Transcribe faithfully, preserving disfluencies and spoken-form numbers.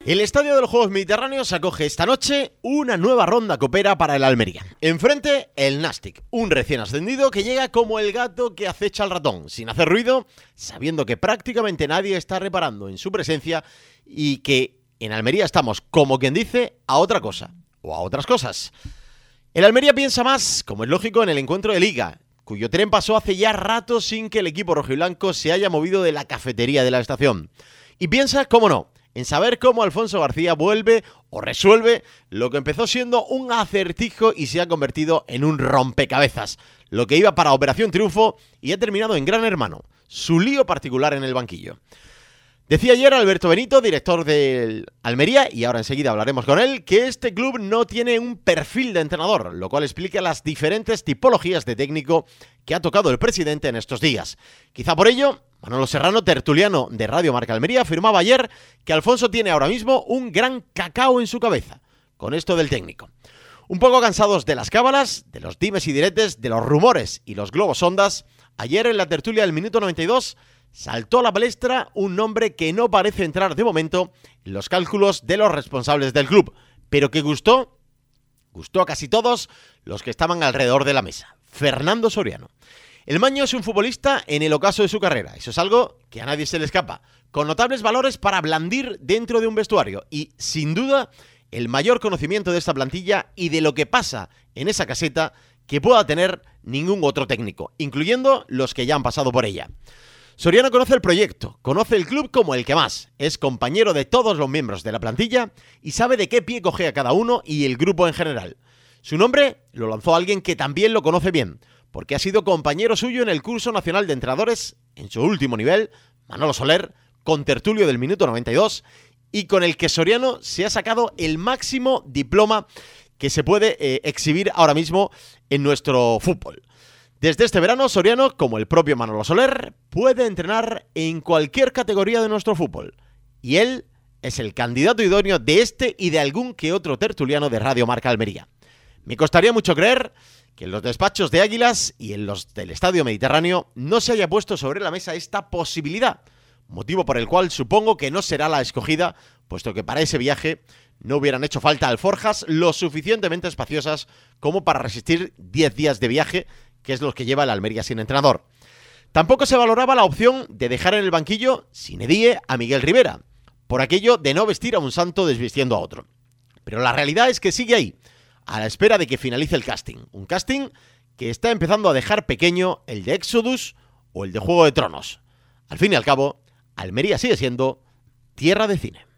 El Estadio de los Juegos Mediterráneos acoge esta noche una nueva ronda copera para el Almería. Enfrente, el Nàstic, un recién ascendido que llega como el gato que acecha al ratón, sin hacer ruido, sabiendo que prácticamente nadie está reparando en su presencia y que en Almería estamos, como quien dice, a otra cosa, o a otras cosas. El Almería piensa más, como es lógico, en el encuentro de Liga, cuyo tren pasó hace ya rato sin que el equipo rojiblanco se haya movido de la cafetería de la estación. Y piensa, cómo no, en saber cómo Alfonso García vuelve o resuelve lo que empezó siendo un acertijo y se ha convertido en un rompecabezas. Lo que iba para Operación Triunfo y ha terminado en Gran Hermano, su lío particular en el banquillo. Decía ayer Alberto Benito, director del Almería, y ahora enseguida hablaremos con él, que este club no tiene un perfil de entrenador, lo cual explica las diferentes tipologías de técnico que ha tocado el presidente en estos días. Quizá por ello, Manolo Serrano, tertuliano de Radio Marca Almería, afirmaba ayer que Alfonso tiene ahora mismo un gran cacao en su cabeza, con esto del técnico. Un poco cansados de las cábalas, de los dimes y diretes, de los rumores y los globos sondas, ayer en la tertulia del minuto noventa y dos saltó a la palestra un nombre que no parece entrar de momento en los cálculos de los responsables del club, pero que gustó, gustó a casi todos los que estaban alrededor de la mesa. Fernando Soriano. El Maño es un futbolista en el ocaso de su carrera, eso es algo que a nadie se le escapa, con notables valores para blandir dentro de un vestuario y, sin duda, el mayor conocimiento de esta plantilla y de lo que pasa en esa caseta que pueda tener ningún otro técnico, incluyendo los que ya han pasado por ella. Soriano conoce el proyecto, conoce el club como el que más, es compañero de todos los miembros de la plantilla y sabe de qué pie cojea cada uno y el grupo en general. Su nombre lo lanzó alguien que también lo conoce bien, porque ha sido compañero suyo en el curso nacional de entrenadores, en su último nivel, Manolo Soler, contertulio del minuto noventa y dos, y con el que Soriano se ha sacado el máximo diploma que se puede eh, exhibir ahora mismo en nuestro fútbol. Desde este verano, Soriano, como el propio Manolo Soler, puede entrenar en cualquier categoría de nuestro fútbol. Y él es el candidato idóneo de este y de algún que otro tertuliano de Radio Marca Almería. Me costaría mucho creer que en los despachos de Águilas y en los del Estadio Mediterráneo no se haya puesto sobre la mesa esta posibilidad, motivo por el cual supongo que no será la escogida, puesto que para ese viaje no hubieran hecho falta alforjas lo suficientemente espaciosas como para resistir diez días de viaje, que es lo que lleva el Almería sin entrenador. Tampoco se valoraba la opción de dejar en el banquillo sin edie a Miguel Rivera, por aquello de no vestir a un santo desvistiendo a otro. Pero la realidad es que sigue ahí, a la espera de que finalice el casting. Un casting que está empezando a dejar pequeño el de Exodus o el de Juego de Tronos. Al fin y al cabo, Almería sigue siendo tierra de cine.